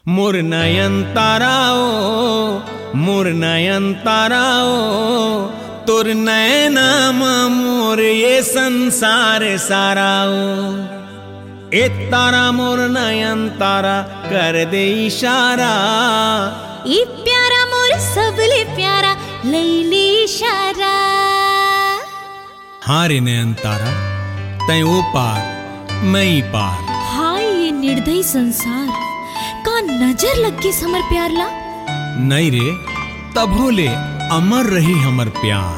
मोर नयनताराओ तोर नैनामा मोर ये संसार साराओ। ए तारा मोर नयनतारा कर दे इशारा, ई प्यारा मोर सबले प्यारा लैली इशारा। हाँ रे नयनतारा, तय ओ पार मैं ही पार। हाय ये निर्दयी संसार का नजर लग के समर प्यार ला। नहीं रे तब होले अमर रही हमर प्यार।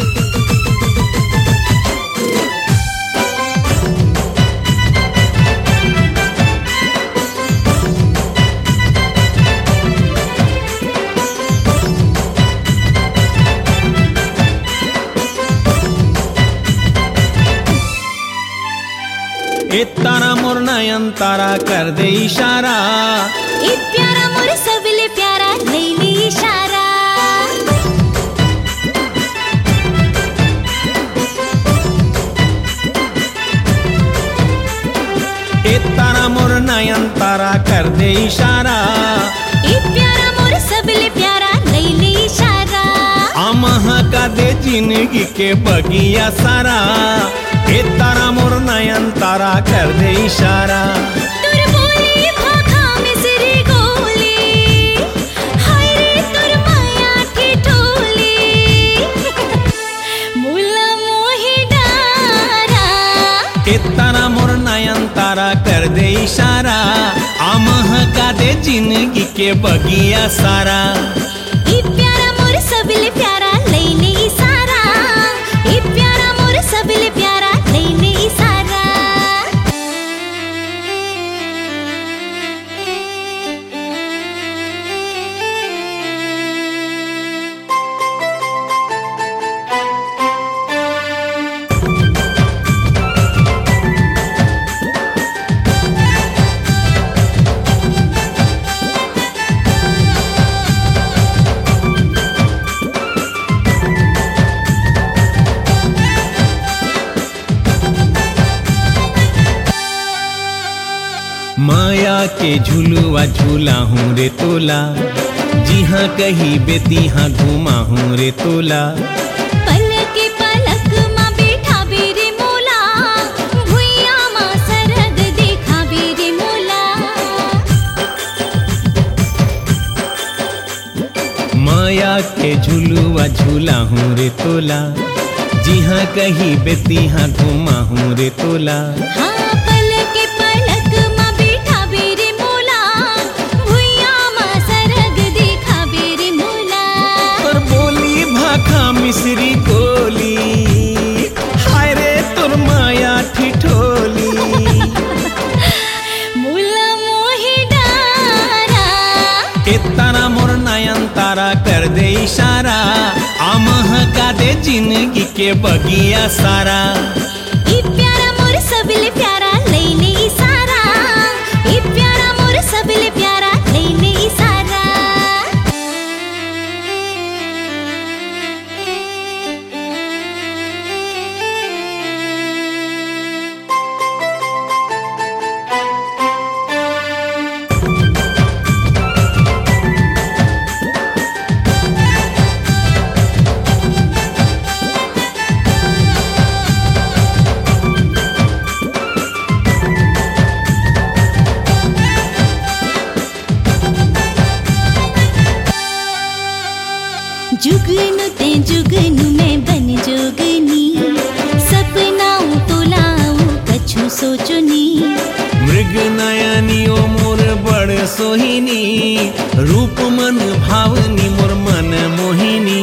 ए तारा मोर नयनतारा कर दे इशारा, ई प्यारा मोर सबले प्यारा लैली इशारा। ए तारा मोर नयनतारा कर दे इशारा, ई प्यारा मोर सबले प्यारा लैली इशारा। आमह का दे जिंदगी के बगिया सारा। ए तारा मोर नयनतारा कर दे इशारा। तुर बोली भाखा मिसरी गोली, हाय रे तुर माया की टोली, मुला मोही डारा। ए तारा मोर नयनतारा कर दे इशारा, आमह का दे जिंदगी के बगिया सारा। ई प्यारा मोर सबले प्यारा लैली इशारा, ई प्यारा मोर सबले प्यारा लैली इशारा। माया के झुलुआ झूला हूँ रे तोला, जिहाँ कही बेती हाँ घूमा हूँ रे तोला। पलक पलक माँ बैठा बेरे मोला, भुइया माँ सरग देखा बेरे मोला। माया के झुलुआ झूला हूँ रे तोला, जिहाँ कही बेती हाँ घूमा हूँ रे तोला। हाँ पलक पलक माँ बैठा बेरे मोला, भुइया माँ सरग देखा बेरे मोला। तोर बोली भाखा मिसरी गोली, हाय रे तोर माया ठिठोली। मुला मोही डारा, ए तारा मोर नयनतारा कर दे इशारा, आमह का दे जिंदगी के बगिया सारा। ई प्यारा मोर सबले प्यारा लैली इशारा, ई प्यारा मोर सबले प्यारा लैली इशारा। जुगनू ते जुगनू में बन जोगनी, सपनाऊं तो लाऊं कछु सोचनी। मृग नयनी ओ मोर बड़ सोहिनी, रूप मन भावनी मोर मन मोहिनी।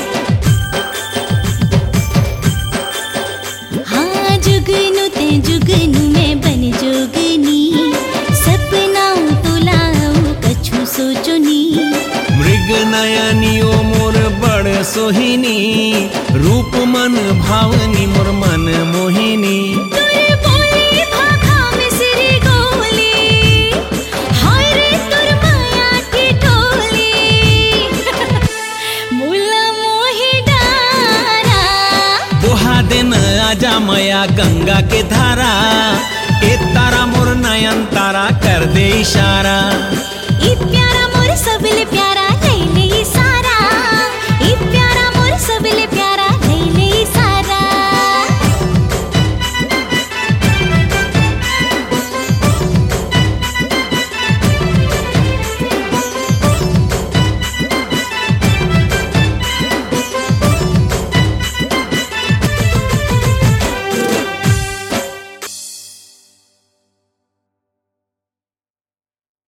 हाँ जुगनू ते जुगनू में बन जोगनी, सपनाऊं तो लाऊं कछु सोचनी। मृग नयनी ओ मोर बड़ सोहिनी, रूप मन भावनी मोर मन मोहिनी। तुर बोली भाखा मिसरी गोली, हाय रे तुर माया की टोली, मुला मोही डारा। दोहा दिन आजा मया गंगा के धारा, ए तारा मोर नयनतारा कर दे इशारा।